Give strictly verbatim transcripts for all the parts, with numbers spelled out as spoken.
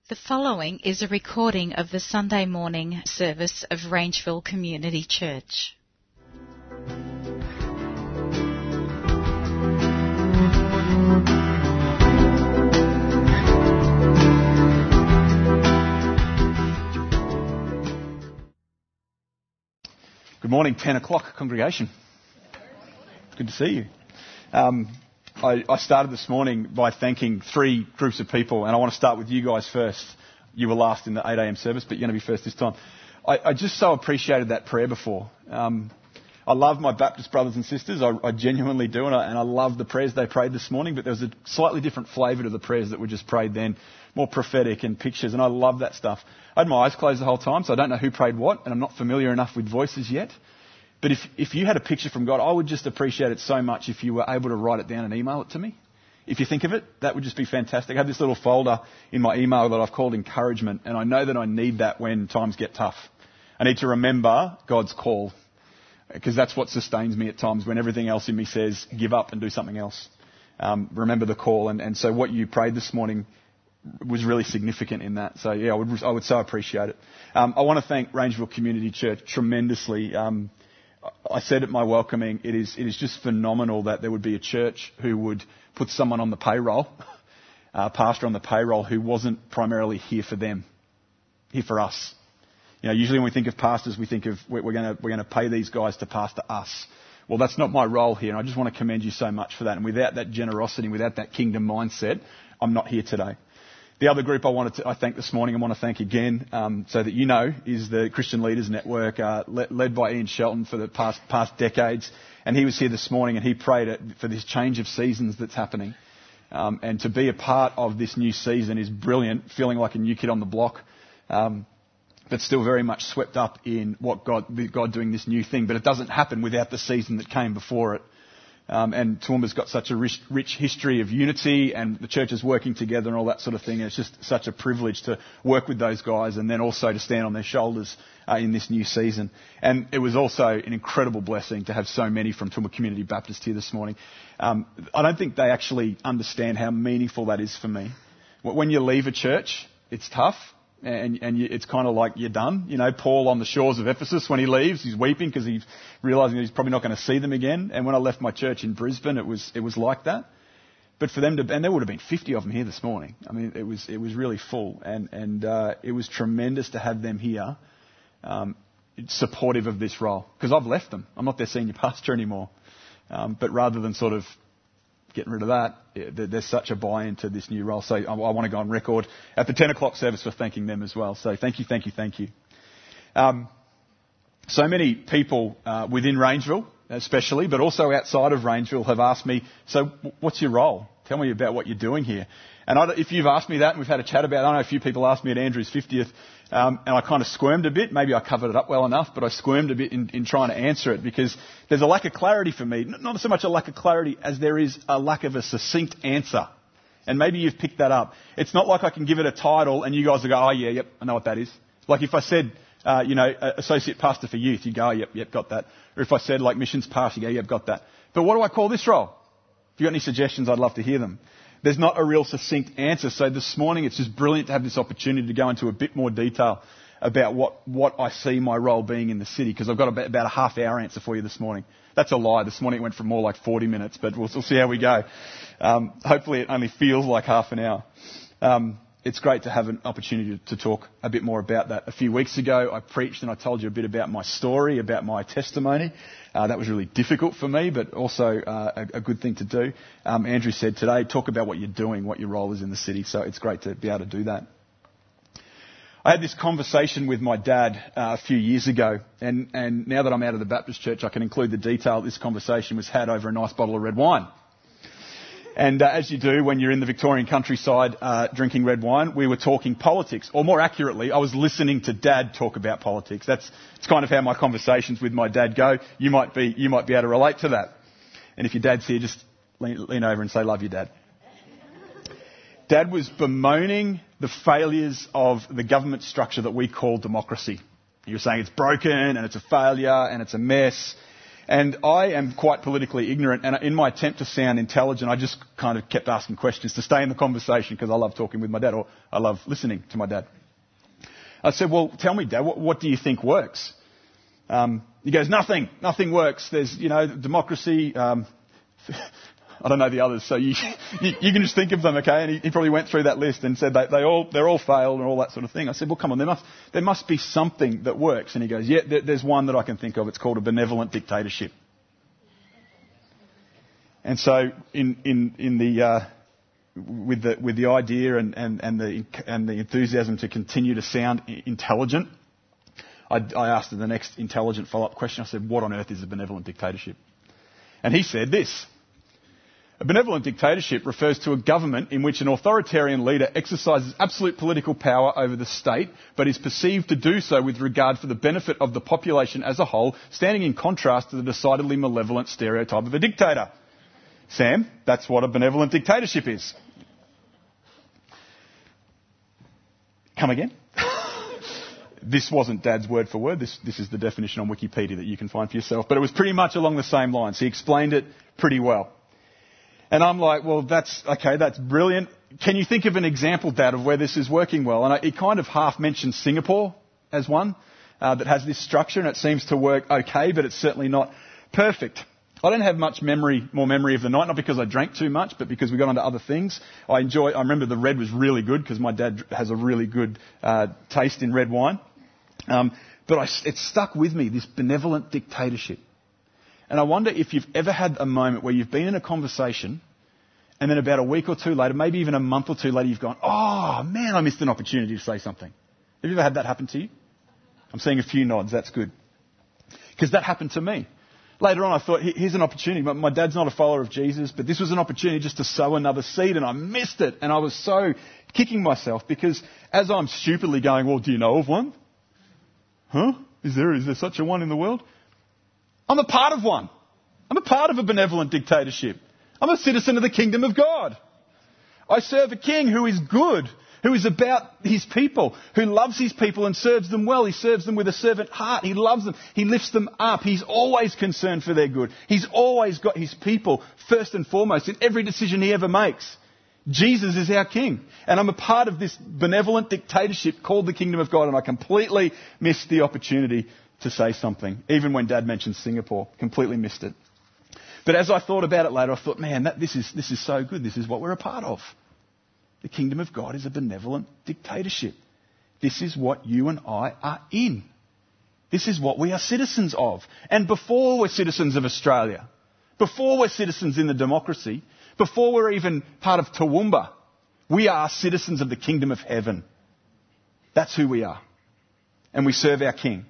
The following is a recording of the Sunday morning service of Rangeville Community Church. Good morning, ten o'clock congregation. Good to see you. Um, I, I started this morning by thanking three groups of people, and I want to start with you guys first. You were last in the eight a.m. service, but you're going to be first this time. I, I just so appreciated that prayer before. Um, I love my Baptist brothers and sisters. I, I genuinely do, and I, and I love the prayers they prayed this morning, but there was a slightly different flavour to the prayers that were just prayed then, more prophetic and pictures, and I love that stuff. I had my eyes closed the whole time, so I don't know who prayed what, and I'm not familiar enough with voices yet. But if, if you had a picture from God, I would just appreciate it so much if you were able to write it down and email it to me. If you think of it, that would just be fantastic. I have this little folder in my email that I've called encouragement, and I know that I need that when times get tough. I need to remember God's call, because that's what sustains me at times when everything else in me says, give up and do something else. Um, remember the call, and, and so what you prayed this morning was really significant in that. So yeah, I would, I would so appreciate it. Um, I want to thank Rangeville Community Church tremendously. Um, I said at my welcoming, it is it is just phenomenal that there would be a church who would put someone on the payroll, a pastor on the payroll who wasn't primarily here for them, here for us. You know, usually when we think of pastors, we think of we're going to we're going to pay these guys to pastor us. Well, that's not my role here, and I just want to commend you so much for that. And without that generosity, without that kingdom mindset, I'm not here today. The other group I wanted to I thank this morning, I want to thank again, um, so that you know, is the Christian Leaders Network, uh, led, led by Ian Shelton for the past past decades. And he was here this morning, and he prayed it for this change of seasons that's happening. Um, and to be a part of this new season is brilliant, feeling like a new kid on the block, um, but still very much swept up in what God, God doing this new thing. But it doesn't happen without the season that came before it. Um, and Toowoomba's got such a rich, rich history of unity, and the churches working together and all that sort of thing. And it's just such a privilege to work with those guys, and then also to stand on their shoulders uh, in this new season. And it was also an incredible blessing to have so many from Toowoomba Community Baptist here this morning. Um, I don't think they actually understand how meaningful that is for me. When you leave a church, it's tough. And, and you, it's kind of like you're done. You know, Paul on the shores of Ephesus, when he leaves, he's weeping because he's realising that he's probably not going to see them again. And when I left my church in Brisbane, it was it was like that. But for them to, and there would have been fifty of them here this morning. I mean, it was it was really full, and and uh, it was tremendous to have them here, um, supportive of this role. Because I've left them. I'm not their senior pastor anymore. Um, but rather than sort of getting rid of that, there's such a buy-in to this new role. So I want to go on record at the ten o'clock service for thanking them as well. So thank you, thank you, thank you. Um, so many people uh, within Rangeville, especially, but also outside of Rangeville, have asked me, so what's your role? Tell me about what you're doing here. And I, if you've asked me that, and we've had a chat about it, I know a few people asked me at Andrew's fiftieth, um, and I kind of squirmed a bit. Maybe I covered it up well enough, but I squirmed a bit in, in trying to answer it, because there's a lack of clarity for me. Not so much a lack of clarity as there is a lack of a succinct answer. And maybe you've picked that up. It's not like I can give it a title and you guys will go, oh yeah, yep, I know what that is. Like if I said, uh, you know, associate pastor for youth, you go, oh, yep, yep, got that. Or if I said like missions pastor, you go, yep, got that. But what do I call this role? If you've got any suggestions, I'd love to hear them. There's not a real succinct answer. So this morning it's just brilliant to have this opportunity to go into a bit more detail about what, what I see my role being in the city, because I've got about, about a half hour answer for you this morning. That's a lie. This morning it went for more like forty minutes, but we'll, we'll see how we go. Um, hopefully it only feels like half an hour. Um, it's great to have an opportunity to talk a bit more about that. A few weeks ago I preached and I told you a bit about my story, about my testimony. Uh, that was really difficult for me, but also uh, a, a good thing to do. Um, Andrew said today, talk about what you're doing, what your role is in the city. So it's great to be able to do that. I had this conversation with my dad uh, a few years ago, and, and now that I'm out of the Baptist church, I can include the detail. This conversation was had over a nice bottle of red wine. And uh, as you do when you're in the Victorian countryside uh, drinking red wine, we were talking politics. Or more accurately, I was listening to Dad talk about politics. That's it's kind of how my conversations with my dad go. You might be you might be able to relate to that. And if your dad's here, just lean, lean over and say, love you, Dad. Dad was bemoaning the failures of the government structure that we call democracy. He was saying it's broken and it's a failure and it's a mess. And I am quite politically ignorant, and in my attempt to sound intelligent, I just kind of kept asking questions to stay in the conversation because I love talking with my dad, or I love listening to my dad. I said, well, tell me, Dad, what, what do you think works? Um, he goes, nothing, nothing works. There's, you know, democracy, um, I don't know the others, so you, you, you can just think of them, okay? And he, he probably went through that list and said they, they all, they're all failed and all that sort of thing. I said, well, come on, there must, there must be something that works. And he goes, yeah, there, there's one that I can think of. It's called a benevolent dictatorship. And so in, in, in the, uh, with the, with the idea and, and, and the, and the enthusiasm to continue to sound intelligent, I, I asked him the next intelligent follow-up question. I said, what on earth is a benevolent dictatorship? And he said this. A benevolent dictatorship refers to a government in which an authoritarian leader exercises absolute political power over the state, but is perceived to do so with regard for the benefit of the population as a whole, standing in contrast to the decidedly malevolent stereotype of a dictator. Sam, that's what a benevolent dictatorship is. Come again? This wasn't Dad's word for word. This, this is the definition on Wikipedia that you can find for yourself. But it was pretty much along the same lines. He explained it pretty well. And I'm like, well, that's, okay, that's brilliant. Can you think of an example, Dad, of where this is working well? And I, he kind of half mentioned Singapore as one uh, that has this structure, and it seems to work okay, but it's certainly not perfect. I don't have much memory, more memory of the night, not because I drank too much, but because we got onto other things. I enjoy, I remember the red was really good because my dad has a really good uh, taste in red wine. Um, but I, it stuck with me, this benevolent dictatorship. And I wonder if you've ever had a moment where you've been in a conversation and then about a week or two later, maybe even a month or two later, you've gone, oh man, I missed an opportunity to say something. Have you ever had that happen to you? I'm seeing a few nods, that's good. Because that happened to me. Later on I thought, here's an opportunity. My dad's not a follower of Jesus, but this was an opportunity just to sow another seed, and I missed it. And I was so kicking myself because as I'm stupidly going, well, do you know of one? Huh? Is there, is there such a one in the world? I'm a part of one. I'm a part of a benevolent dictatorship. I'm a citizen of the kingdom of God. I serve a king who is good, who is about his people, who loves his people and serves them well. He serves them with a servant heart. He loves them. He lifts them up. He's always concerned for their good. He's always got his people first and foremost in every decision he ever makes. Jesus is our king. And I'm a part of this benevolent dictatorship called the kingdom of God, and I completely missed the opportunity to say something. Even when Dad mentioned Singapore, completely missed it. But as I thought about it later, I thought, man, that, this is this is so good. This is what we're a part of. The kingdom of God is a benevolent dictatorship. This is what you and I are in. This is what we are citizens of. And before we're citizens of Australia, before we're citizens in the democracy, before we're even part of Toowoomba, we are citizens of the kingdom of heaven. That's who we are. And we serve our king.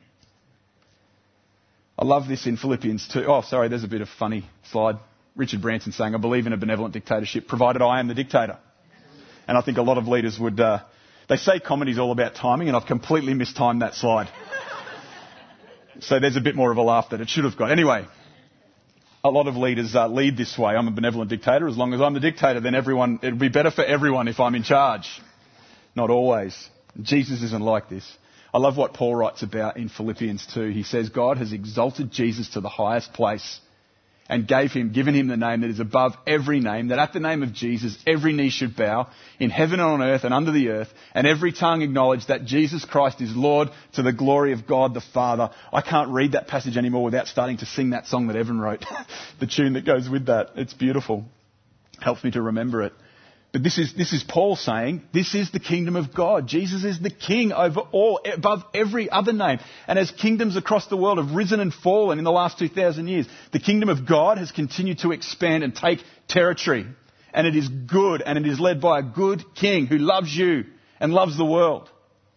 I love this in Philippians two. Oh, sorry, there's a bit of funny slide. Richard Branson saying, I believe in a benevolent dictatorship, provided I am the dictator. And I think a lot of leaders would, uh, they say comedy's all about timing, and I've completely mistimed that slide. So there's a bit more of a laugh that it should have got. Anyway, a lot of leaders uh, lead this way. I'm a benevolent dictator. As long as I'm the dictator, then everyone, it'll be better for everyone if I'm in charge. Not always. Jesus isn't like this. I love what Paul writes about in Philippians two. He says, God has exalted Jesus to the highest place and gave him, given him the name that is above every name, that at the name of Jesus every knee should bow, in heaven and on earth and under the earth, and every tongue acknowledge that Jesus Christ is Lord to the glory of God the Father. I can't read that passage anymore without starting to sing that song that Evan wrote, the tune that goes with that. It's beautiful. Helps me to remember it. But this is, this is Paul saying, this is the kingdom of God. Jesus is the king over all, above every other name. And as kingdoms across the world have risen and fallen in the last two thousand years, the kingdom of God has continued to expand and take territory. And it is good, and it is led by a good king who loves you and loves the world.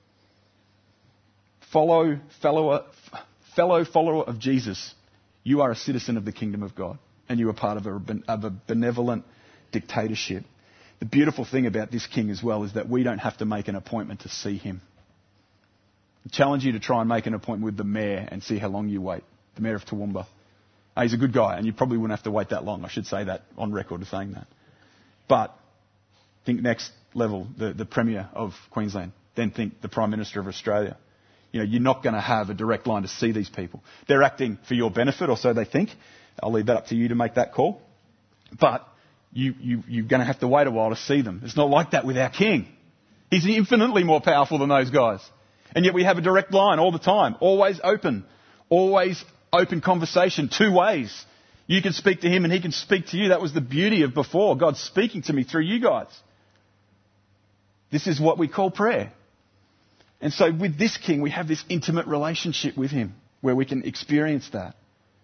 Follow, fellow, fellow follower of Jesus, you are a citizen of the kingdom of God, and you are part of a, of a benevolent dictatorship. The beautiful thing about this king as well is that we don't have to make an appointment to see him. I challenge you to try and make an appointment with the mayor and see how long you wait. The mayor of Toowoomba. Uh, he's a good guy, and you probably wouldn't have to wait that long. I should say that on record of saying that. But think next level, the, the Premier of Queensland. Then think the Prime Minister of Australia. You know, you're not going to have a direct line to see these people. They're acting for your benefit, or so they think. I'll leave that up to you to make that call. But you, you, you're going to have to wait a while to see them. It's not like that with our King. He's infinitely more powerful than those guys. And yet we have a direct line all the time, always open, always open conversation, two ways. You can speak to him and he can speak to you. That was the beauty of before. God's speaking to me through you guys. This is what we call prayer. And so with this King, we have this intimate relationship with him where we can experience that.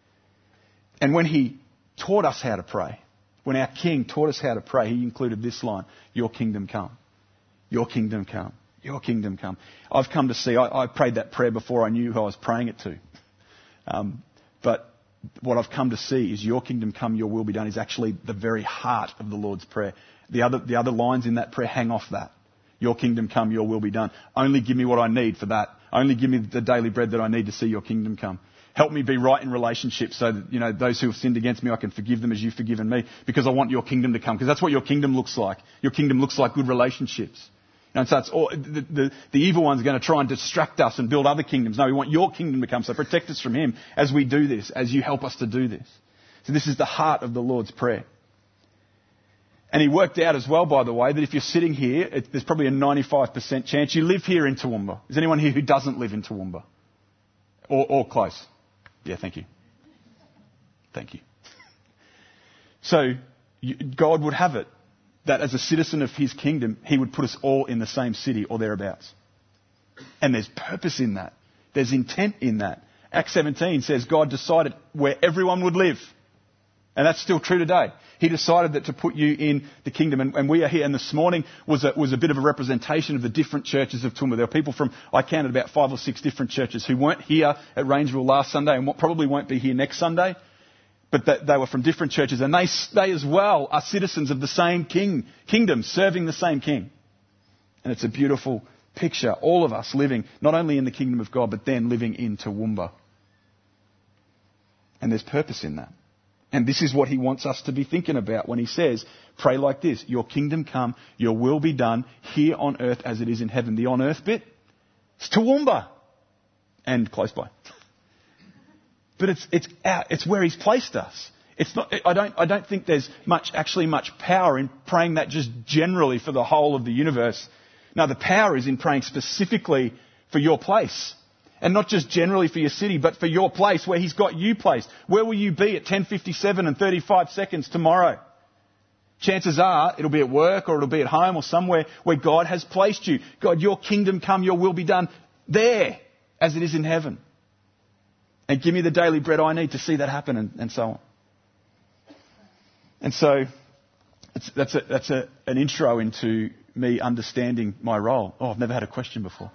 And when he taught us how to pray, when our King taught us how to pray, he included this line, your kingdom come, your kingdom come, your kingdom come. I've come to see, I, I prayed that prayer before I knew who I was praying it to. Um, but what I've come to see is your kingdom come, your will be done is actually the very heart of the Lord's Prayer. The other, the other lines in that prayer hang off that. Your kingdom come, your will be done. Only give me what I need for that. Only give me the daily bread that I need to see your kingdom come. Help me be right in relationships so that, you know, those who have sinned against me, I can forgive them as you've forgiven me, because I want your kingdom to come. Because that's what your kingdom looks like. Your kingdom looks like good relationships. And so it's all, the, the, the evil one's going to try and distract us and build other kingdoms. No, we want your kingdom to come. So protect us from him as we do this, as you help us to do this. So this is the heart of the Lord's Prayer. And he worked out as well, by the way, that if you're sitting here, it, there's probably a ninety-five percent chance you live here in Toowoomba. Is anyone here who doesn't live in Toowoomba? Or, or close? Yeah, thank you. Thank you. So you, God would have it that as a citizen of his kingdom, he would put us all in the same city or thereabouts. And there's purpose in that. There's intent in that. Acts seventeen says God decided where everyone would live. And that's still true today. He decided that to put you in the kingdom. And, and we are here. And this morning was a, was a bit of a representation of the different churches of Toowoomba. There were people from, I counted about five or six different churches who weren't here at Rangeville last Sunday and probably won't be here next Sunday. But that they were from different churches. And they, they as well are citizens of the same king, kingdom, serving the same king. And it's a beautiful picture. All of us living not only in the kingdom of God, but then living in Toowoomba. And there's purpose in that. And this is what he wants us to be thinking about when he says, pray like this, your kingdom come, your will be done here on earth as it is in heaven. The on earth bit, it's Toowoomba and close by. But it's, it's out, it's where he's placed us. It's not, I don't, I don't think there's much, actually much power in praying that just generally for the whole of the universe. No, the power is in praying specifically for your place. And not just generally for your city, but for your place where he's got you placed. Where will you be at ten fifty-seven and thirty-five seconds tomorrow? Chances are it'll be at work or it'll be at home or somewhere where God has placed you. God, your kingdom come, your will be done there as it is in heaven. And give me the daily bread I need to see that happen, and, and so on. And so it's, that's, a, that's a, an intro into me understanding my role. Oh, I've never had a question before.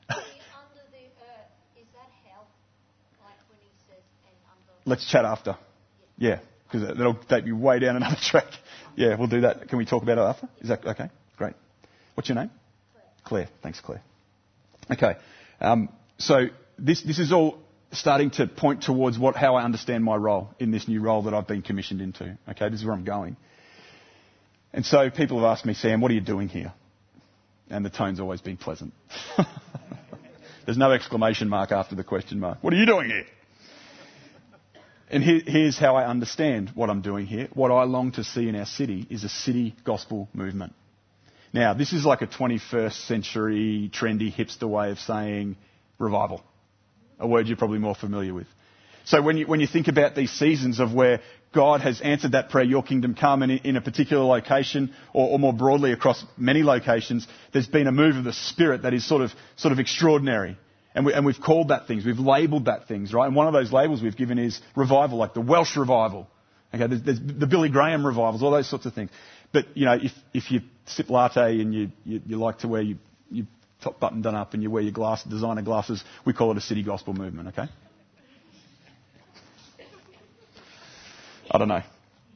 Let's chat after. Yeah, because that'll take you way down another track. Yeah, we'll do that. Can we talk about it after? Is that okay? Great. What's your name? Claire. Claire. Thanks, Claire. Okay. Um, so this this is all starting to point towards what how I understand my role in this new role that I've been commissioned into. Okay, this is where I'm going. And so people have asked me, Sam, what are you doing here? And the tone's always been pleasant. There's no exclamation mark after the question mark. What are you doing here? And here, here's how I understand what I'm doing here. What I long to see in our city is a city gospel movement. Now, this is like a twenty-first century trendy hipster way of saying revival, a word you're probably more familiar with. So when you, when you think about these seasons of where God has answered that prayer, your kingdom come, and in, in a particular location, or, or more broadly across many locations, there's been a move of the Spirit that is sort of sort of extraordinary. And, we, and we've called that things, we've labelled that things, right? And one of those labels we've given is revival, like the Welsh revival. Okay, there's, there's the Billy Graham revivals, all those sorts of things. But, you know, if, if you sip latte and you, you, you like to wear your, your top button done up and you wear your glass, designer glasses, we call it a city gospel movement, okay? I don't know.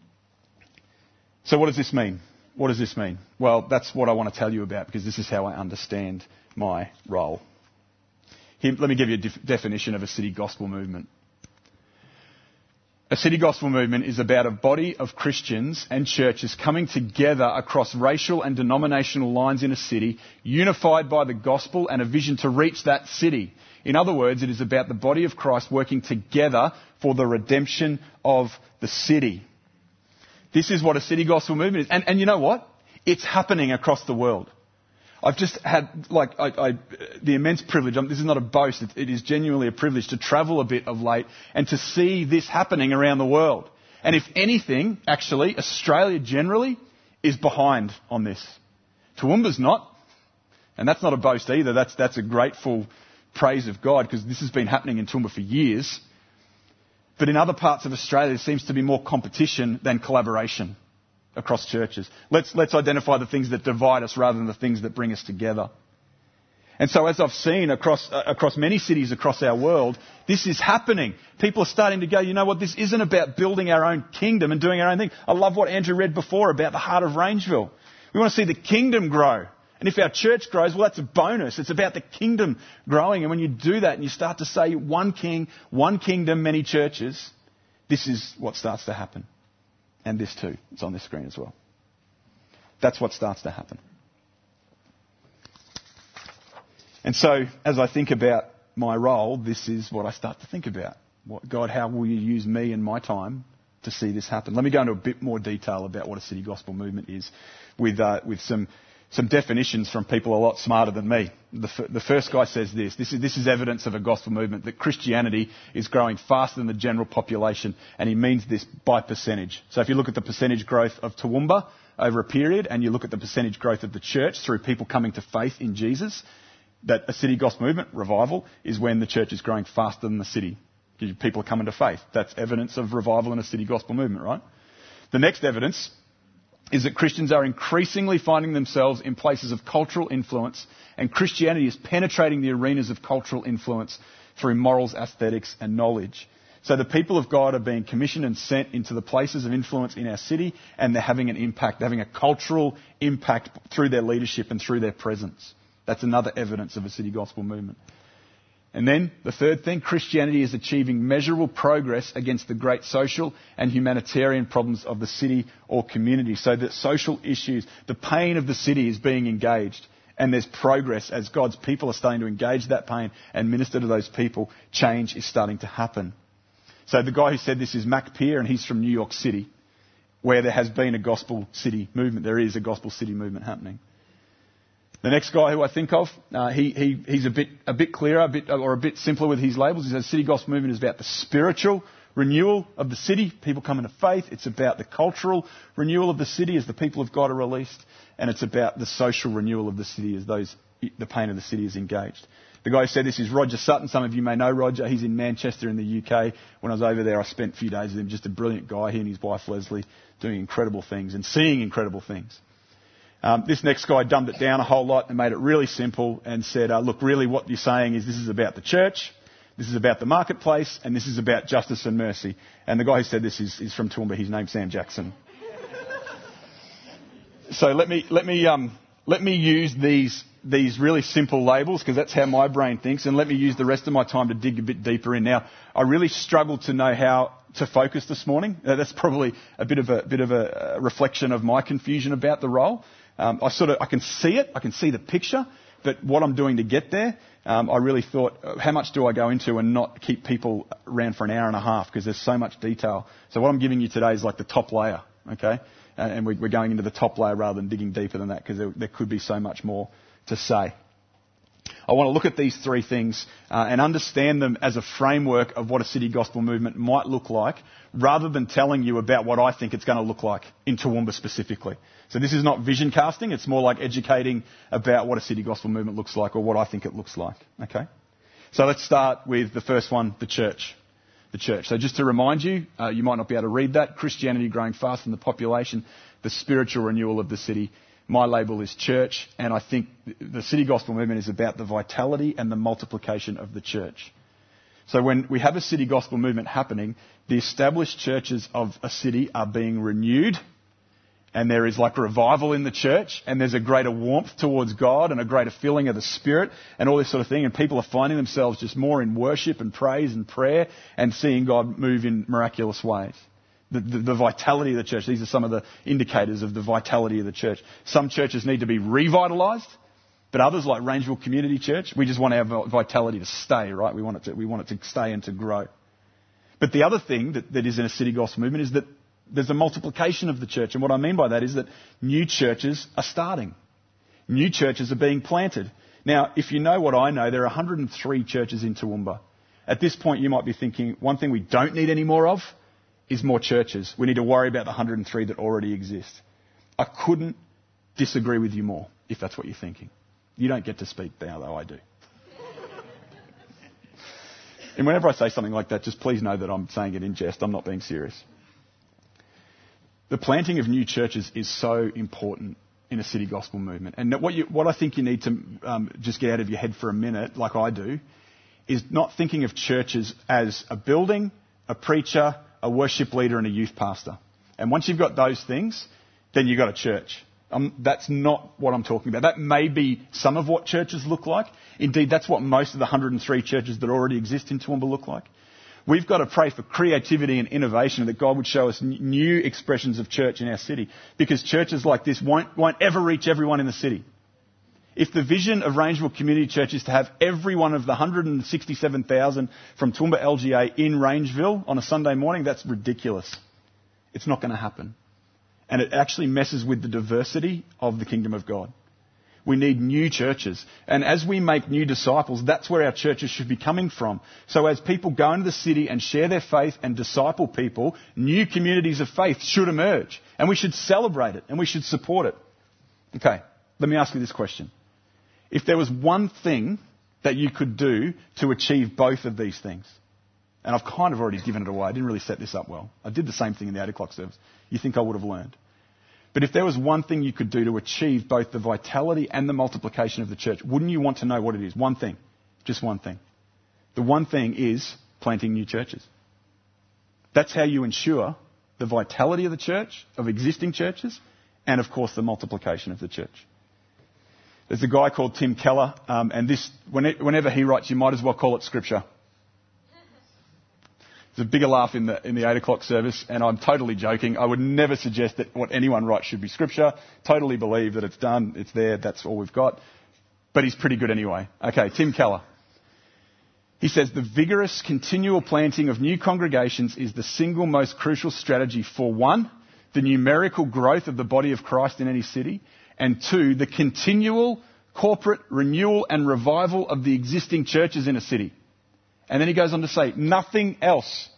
So what does this mean? What does this mean? Well, that's what I want to tell you about, because this is how I understand my role. Here, let me give you a def- definition of a city gospel movement. A city gospel movement is about a body of Christians and churches coming together across racial and denominational lines in a city, unified by the gospel and a vision to reach that city. In other words, it is about the body of Christ working together for the redemption of the city. This is what a city gospel movement is. And, and you know what? It's happening across the world. I've just had, like, I, I, the immense privilege, um, this is not a boast, it, it is genuinely a privilege to travel a bit of late and to see this happening around the world. And if anything, actually, Australia generally is behind on this. Toowoomba's not, and that's not a boast either, that's, that's a grateful praise of God, because this has been happening in Toowoomba for years. But in other parts of Australia, there seems to be more competition than collaboration across churches. Let's, let's identify the things that divide us rather than the things that bring us together. And so as I've seen across, uh, across many cities across our world, this is happening. People are starting to go, you know what, this isn't about building our own kingdom and doing our own thing. I love what Andrew read before about the heart of Rangeville. We want to see the kingdom grow. And if our church grows, well, that's a bonus. It's about the kingdom growing. And when you do that and you start to say one king, one kingdom, many churches, this is what starts to happen. And this too. It's on this screen as well. That's what starts to happen. And so, as I think about my role, this is what I start to think about. What, God, how will you use me and my time to see this happen? Let me go into a bit more detail about what a city gospel movement is with, uh, with some, some definitions from people a lot smarter than me. The, f- the first guy says this. This is, this is evidence of a gospel movement, that Christianity is growing faster than the general population, and he means this by percentage. So if you look at the percentage growth of Toowoomba over a period, and you look at the percentage growth of the church through people coming to faith in Jesus, that a city gospel movement, revival, is when the church is growing faster than the city. People are coming to faith. That's evidence of revival in a city gospel movement, right? The next evidence is that Christians are increasingly finding themselves in places of cultural influence, and Christianity is penetrating the arenas of cultural influence through morals, aesthetics and knowledge. So the people of God are being commissioned and sent into the places of influence in our city, and they're having an impact. They're having a cultural impact through their leadership and through their presence. That's another evidence of a city gospel movement. And then the third thing, Christianity is achieving measurable progress against the great social and humanitarian problems of the city or community. So that social issues, the pain of the city is being engaged, and there's progress as God's people are starting to engage that pain and minister to those people. Change is starting to happen. So the guy who said this is Mac Peer, and he's from New York City, where there has been a gospel city movement. There is a gospel city movement happening. The next guy who I think of, uh, he, he, he's a bit, a bit clearer, a bit, or a bit simpler with his labels. He says city gospel movement is about the spiritual renewal of the city, people coming to faith. It's about the cultural renewal of the city as the people of God are released. And it's about the social renewal of the city as those, the pain of the city is engaged. The guy who said this is Roger Sutton. Some of you may know Roger. He's in Manchester in the U K. When I was over there, I spent a few days with him. Just a brilliant guy. He and his wife Leslie doing incredible things and seeing incredible things. Um, this next guy dumbed it down a whole lot and made it really simple and said, uh, look, really what you're saying is this is about the church, this is about the marketplace, and this is about justice and mercy. And the guy who said this is, is from Toowoomba. His name's Sam Jackson. So let me, let me, um, let me use these, these really simple labels, because that's how my brain thinks, and let me use the rest of my time to dig a bit deeper in. Now, I really struggled to know how to focus this morning. Uh, that's probably a bit of a, bit of a, a reflection of my confusion about the role. Um, I sort of, I can see it, I can see the picture, but what I'm doing to get there, um, I really thought, how much do I go into and not keep people around for an hour and a half, because there's so much detail. So what I'm giving you today is like the top layer, okay? And, and we, we're going into the top layer rather than digging deeper than that, because there, there could be so much more to say. I want to look at these three things uh, and understand them as a framework of what a city gospel movement might look like, rather than telling you about what I think it's going to look like in Toowoomba specifically. So this is not vision casting, it's more like educating about what a city gospel movement looks like, or what I think it looks like. Okay? So let's start with the first one, the church. The church. So just to remind you, uh, you might not be able to read that, Christianity growing faster than the population, the spiritual renewal of the city. My label is church, and I think the city gospel movement is about the vitality and the multiplication of the church. So when we have a city gospel movement happening, the established churches of a city are being renewed and there is like revival in the church, and there's a greater warmth towards God and a greater feeling of the Spirit and all this sort of thing, and people are finding themselves just more in worship and praise and prayer and seeing God move in miraculous ways. The, the, the vitality of the church, these are some of the indicators of the vitality of the church. Some churches need to be revitalised, but others, like Rangeville Community Church, we just want our vitality to stay, right? We want it to, we want it to stay and to grow. But the other thing that, that is in a City Gospel movement is that there's a multiplication of the church. And what I mean by that is that new churches are starting. New churches are being planted. Now, if you know what I know, there are one hundred three churches in Toowoomba. At this point, you might be thinking, one thing we don't need any more of is more churches. We need to worry about the one hundred three that already exist. I couldn't disagree with you more, if that's what you're thinking. You don't get to speak now, though I do. And whenever I say something like that, just please know that I'm saying it in jest. I'm not being serious. The planting of new churches is so important in a City Gospel movement. And what, you, what I think you need to um, just get out of your head for a minute, like I do, is not thinking of churches as a building, a preacher, a worship leader and a youth pastor. And once you've got those things, then you've got a church. Um, that's not what I'm talking about. That may be some of what churches look like. Indeed, that's what most of the one hundred three churches that already exist in Toowoomba look like. We've got to pray for creativity and innovation, that God would show us new expressions of church in our city. Because churches like this won't, won't ever reach everyone in the city. If the vision of Rangeville Community Church is to have every one of the one hundred sixty-seven thousand from Toowoomba L G A in Rangeville on a Sunday morning, that's ridiculous. It's not going to happen. And it actually messes with the diversity of the kingdom of God. We need new churches. And as we make new disciples, that's where our churches should be coming from. So as people go into the city and share their faith and disciple people, new communities of faith should emerge. And we should celebrate it and we should support it. Okay, let me ask you this question. If there was one thing that you could do to achieve both of these things, and I've kind of already given it away, I didn't really set this up well. I did the same thing in the eight o'clock service. You think I would have learned. But if there was one thing you could do to achieve both the vitality and the multiplication of the church, wouldn't you want to know what it is? One thing. Just one thing. The one thing is planting new churches. That's how you ensure the vitality of the church, of existing churches, and of course the multiplication of the church. There's a guy called Tim Keller, um, and this, whenever he writes, you might as well call it scripture. There's a bigger laugh in the in the eight o'clock service, and I'm totally joking. I would never suggest that what anyone writes should be scripture. Totally believe that it's done, it's there, that's all we've got. But he's pretty good anyway. Okay, Tim Keller. He says, the vigorous, continual planting of new congregations is the single most crucial strategy for, one, the numerical growth of the body of Christ in any city, and two, the continual corporate renewal and revival of the existing churches in a city. And then he goes on to say, nothing else.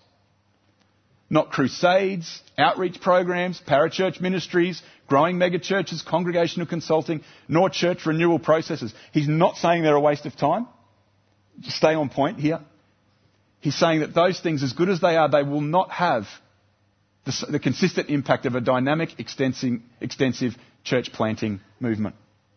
Not crusades, outreach programs, parachurch ministries, growing megachurches, congregational consulting, nor church renewal processes. He's not saying they're a waste of time. Just stay on point here. He's saying that those things, as good as they are, they will not have the, the consistent impact of a dynamic, extensive, extensive church planting movement.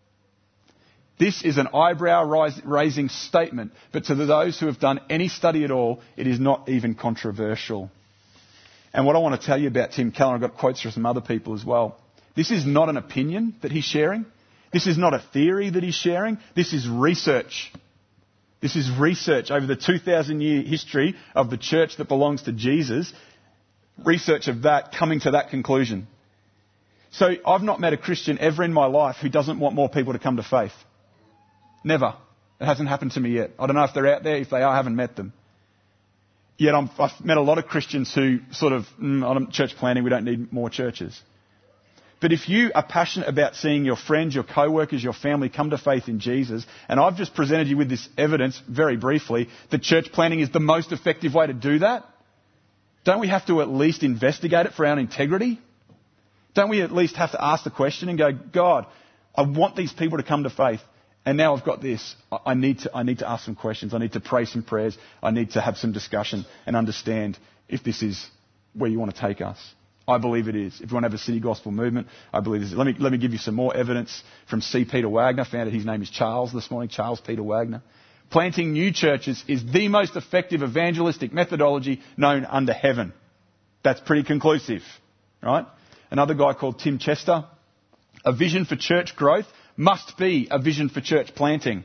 This is an eyebrow-raising statement, but to those who have done any study at all, it is not even controversial. And what I want to tell you about Tim Keller, I've got quotes from some other people as well. This is not an opinion that he's sharing. This is not a theory that he's sharing. This is research. This is research over the two thousand year history of the church that belongs to Jesus. Research of that coming to that conclusion. So I've not met a Christian ever in my life who doesn't want more people to come to faith. Never. It hasn't happened to me yet. I don't know if they're out there. If they are, I haven't met them. Yet I'm, I've met a lot of Christians who sort of, mm, on church planning, we don't need more churches. But if you are passionate about seeing your friends, your co-workers, your family come to faith in Jesus, and I've just presented you with this evidence very briefly that church planning is the most effective way to do that, don't we have to at least investigate it for our integrity? Don't we at least have to ask the question and go, God, I want these people to come to faith. And now I've got this. I need to, I need to ask some questions. I need to pray some prayers. I need to have some discussion and understand if this is where you want to take us. I believe it is. If you want to have a City Gospel movement, I believe this is. Let me, let me give you some more evidence from C. Peter Wagner. I found out his name is Charles this morning, Charles Peter Wagner. Planting new churches is the most effective evangelistic methodology known under heaven. That's pretty conclusive, right? another guy called Tim Chester. A vision for church growth must be a vision for church planting.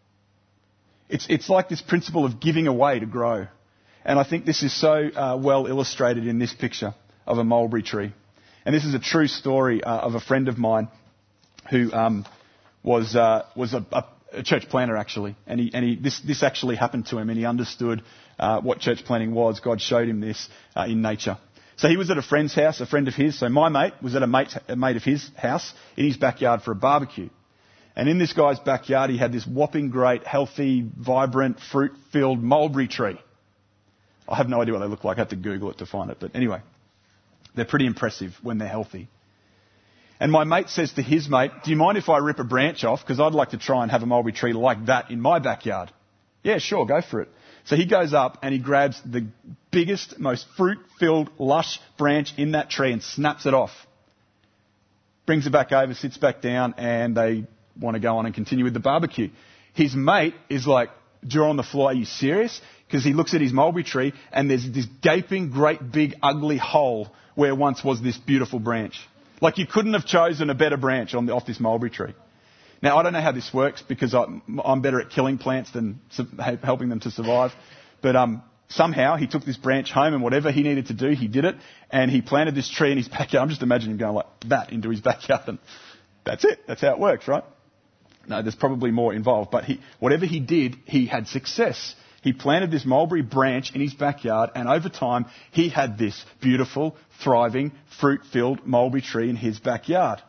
It's, it's like this principle of giving away to grow. And I think this is so uh, well illustrated in this picture of a mulberry tree. And this is a true story uh, of a friend of mine who um, was uh, was a, a, a church planter, actually. And he, and he, this, this actually happened to him, and he understood uh, what church planting was. God showed him this uh, in nature. So he was at a friend's house, a friend of his. So my mate was at a mate, a mate of his house in his backyard for a barbecue. And in this guy's backyard, he had this whopping great, healthy, vibrant, fruit-filled mulberry tree. I have no idea what they look like. I had to Google it to find it. But anyway, they're pretty impressive when they're healthy. And my mate says to his mate, do you mind if I rip a branch off? Because I'd like to try and have a mulberry tree like that in my backyard. Yeah, sure, go for it. So he goes up and he grabs the biggest, most fruit-filled, lush branch in that tree and snaps it off. Brings it back over, sits back down, and they want to go on and continue with the barbecue. His mate is like, jaw on the floor, are you serious? Because he looks at his mulberry tree and there's this gaping, great, big, ugly hole where once was this beautiful branch. Like you couldn't have chosen a better branch on the, off this mulberry tree. Now, I don't know how this works because I'm, I'm better at killing plants than su- helping them to survive. But um, somehow he took this branch home and whatever he needed to do, he did it. And he planted this tree in his backyard. I'm just imagining him going like that into his backyard. And that's it. That's how it works, right? No, there's probably more involved. But he, whatever he did, he had success. He planted this mulberry branch in his backyard, and over time, he had this beautiful, thriving, fruit-filled mulberry tree in his backyard.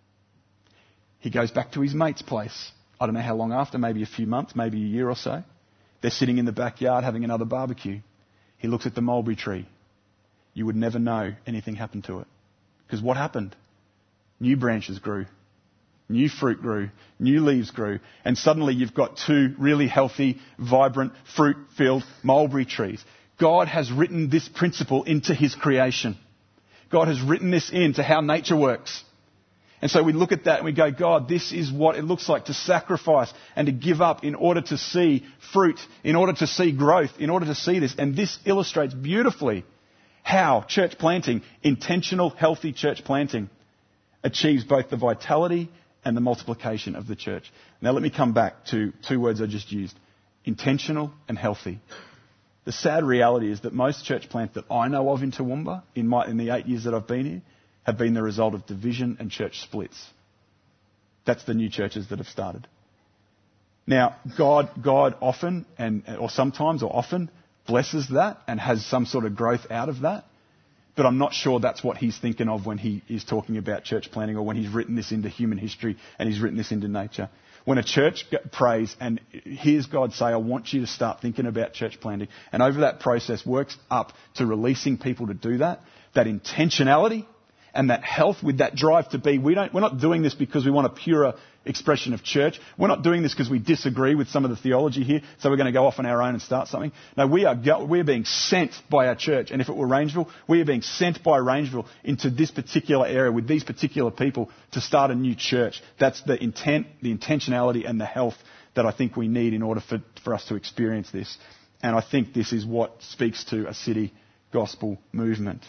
He goes back to his mate's place. I don't know how long after, maybe a few months, maybe a year or so. They're sitting in the backyard having another barbecue. He looks at the mulberry tree. You would never know anything happened to it. Because what happened? New branches grew. New fruit grew, new leaves grew, and suddenly you've got two really healthy, vibrant, fruit-filled mulberry trees. God has written this principle into his creation. God has written this into how nature works. And so we look at that and we go, God, this is what it looks like to sacrifice and to give up in order to see fruit, in order to see growth, in order to see this. And this illustrates beautifully how church planting, intentional, healthy church planting, achieves both the vitality and the multiplication of the church. Now let me come back to two words I just used. Intentional and healthy. The sad reality is that most church plants that I know of in Toowoomba, in, my, in the eight years that I've been here, have been the result of division and church splits. That's the new churches that have started. Now, God, God often, and or sometimes or often, blesses that and has some sort of growth out of that. But I'm not sure that's what he's thinking of when he is talking about church planting or when he's written this into human history and he's written this into nature. When a church prays and hears God say, I want you to start thinking about church planting, and over that process works up to releasing people to do that, that intentionality and that health with that drive to be, we don't, we're not doing this because we want a purer expression of church. We're not doing this because we disagree with some of the theology here, so we're going to go off on our own and start something. No, we are go, we're being sent by our church. And if it were Rangeville, we are being sent by Rangeville into this particular area with these particular people to start a new church. That's the intent, the intentionality and the health that I think we need in order for, for us to experience this. And I think this is what speaks to a city gospel movement.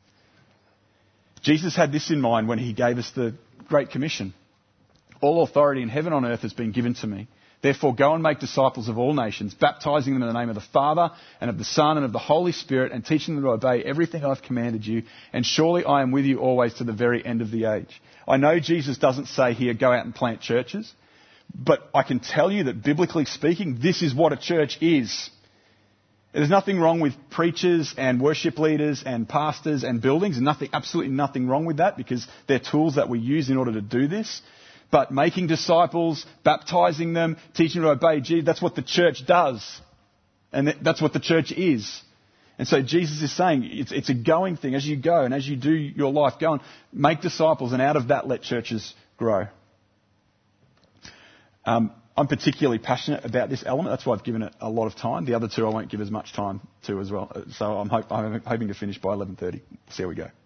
Jesus had this in mind when he gave us the Great Commission. All authority in heaven and on earth has been given to me. Therefore, go and make disciples of all nations, baptizing them in the name of the Father and of the Son and of the Holy Spirit, and teaching them to obey everything I've commanded you. And surely I am with you always to the very end of the age. I know Jesus doesn't say here, go out and plant churches. But I can tell you that biblically speaking, this is what a church is. There's nothing wrong with preachers and worship leaders and pastors and buildings. Nothing, absolutely nothing wrong with that, because they're tools that we use in order to do this. But making disciples, baptizing them, teaching them to obey Jesus, that's what the church does. And that's what the church is. And so Jesus is saying it's, it's a going thing. As you go and as you do your life, go and make disciples, and out of that let churches grow. Um, I'm particularly passionate about this element. That's why I've given it a lot of time. The other two I won't give as much time to as well. So I'm, hope, I'm hoping to finish by eleven thirty. See how we go.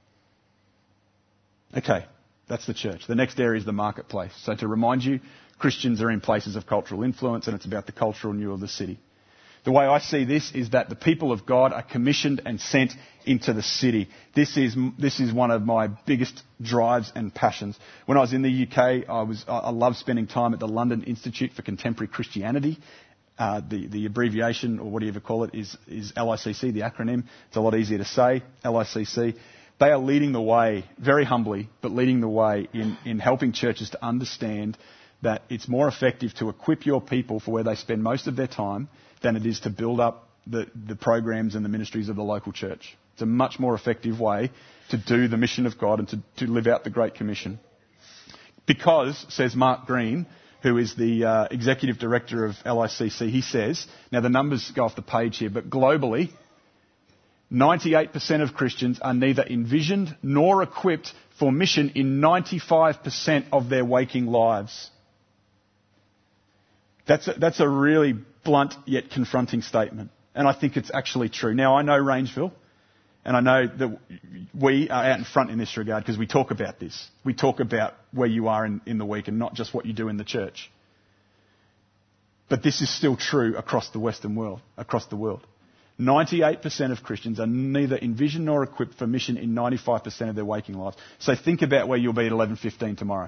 Okay, that's the church. The next area is the marketplace. So to remind you, Christians are in places of cultural influence, and it's about the cultural renewal of the city. The way I see this is that the people of God are commissioned and sent into the city. This is this is one of my biggest drives and passions. When I was in the U K, I was I loved spending time at the London Institute for Contemporary Christianity. Uh, the, the abbreviation, or whatever you call it, is, is L I C C, the acronym. It's a lot easier to say, L I C C. They are leading the way, very humbly, but leading the way in, in helping churches to understand that it's more effective to equip your people for where they spend most of their time than it is to build up the, the programs and the ministries of the local church. It's a much more effective way to do the mission of God and to, to live out the Great Commission. Because, says Mark Green, who is the uh, executive director of L I C C, he says, now the numbers go off the page here, but globally, ninety-eight percent of Christians are neither envisioned nor equipped for mission in ninety-five percent of their waking lives. That's a, that's a really blunt yet confronting statement. And I think it's actually true. Now, I know Rangeville, and I know that we are out in front in this regard because we talk about this. We talk about where you are in, in the week and not just what you do in the church. But this is still true across the Western world, across the world. ninety-eight percent of Christians are neither envisioned nor equipped for mission in ninety-five percent of their waking lives. So think about where you'll be at eleven fifteen tomorrow.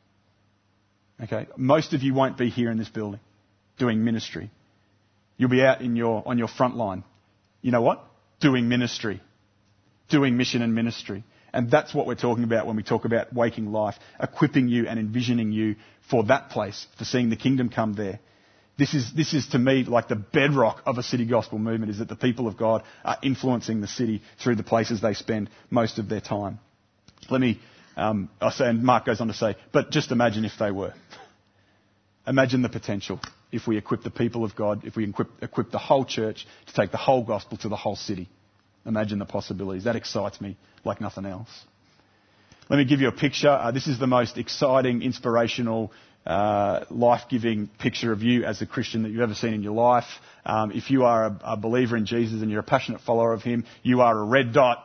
Okay, most of you won't be here in this building doing ministry. You'll be out in your on your front line. You know what? Doing ministry. Doing mission and ministry. And that's what we're talking about when we talk about waking life, equipping you and envisioning you for that place, for seeing the kingdom come there. This is, this is to me like the bedrock of a city gospel movement, is that the people of God are influencing the city through the places they spend most of their time. Let me, um, I say, and Mark goes on to say, but just imagine if they were. Imagine the potential if we equip the people of God, if we equip, equip the whole church to take the whole gospel to the whole city. Imagine the possibilities. That excites me like nothing else. Let me give you a picture. Uh, this is the most exciting, inspirational, uh, life-giving picture of you as a Christian that you've ever seen in your life. Um, if you are a, a believer in Jesus and you're a passionate follower of him, you are a red dot.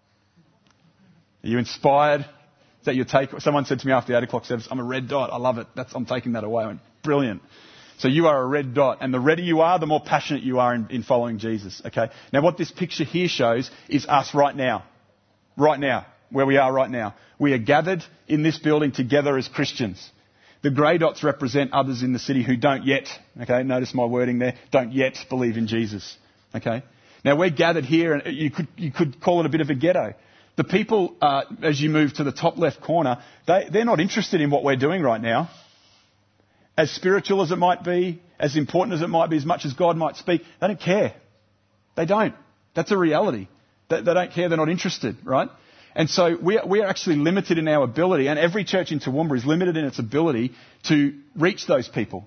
Are you inspired? Is that your take? Someone said to me after the eight o'clock service, I'm a red dot. I love it. That's, I'm taking that away. I went, brilliant. So you are a red dot, and the redder you are, the more passionate you are in, in following Jesus. Okay. Now, what this picture here shows is us right now, right now, where we are right now. We are gathered in this building together as Christians. The grey dots represent others in the city who don't yet. Okay. Notice my wording there. Don't yet believe in Jesus. Okay. Now we're gathered here, and you could you could call it a bit of a ghetto. The people, uh, as you move to the top left corner, they they're not interested in what we're doing right now. As spiritual as it might be, as important as it might be, as much as God might speak, they don't care. They don't. That's a reality. They, they don't care. They're not interested, right? And so we are, we are actually limited in our ability, and every church in Toowoomba is limited in its ability to reach those people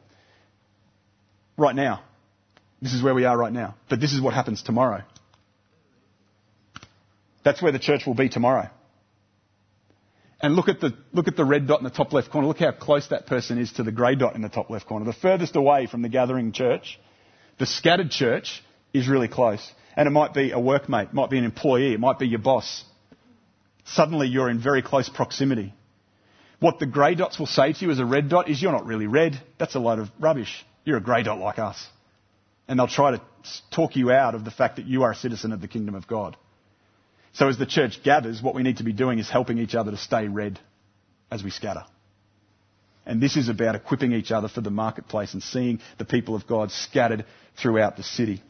right now. This is where we are right now. But this is what happens tomorrow. That's where the church will be tomorrow. And look at the look at the red dot in the top left corner. Look how close that person is to the grey dot in the top left corner. The furthest away from the gathering church, the scattered church, is really close. And it might be a workmate, it might be an employee, it might be your boss. Suddenly you're in very close proximity. What the grey dots will say to you as a red dot is, you're not really red. That's a load of rubbish. You're a grey dot like us. And they'll try to talk you out of the fact that you are a citizen of the kingdom of God. So as the church gathers, what we need to be doing is helping each other to stay red as we scatter. And this is about equipping each other for the marketplace and seeing the people of God scattered throughout the city.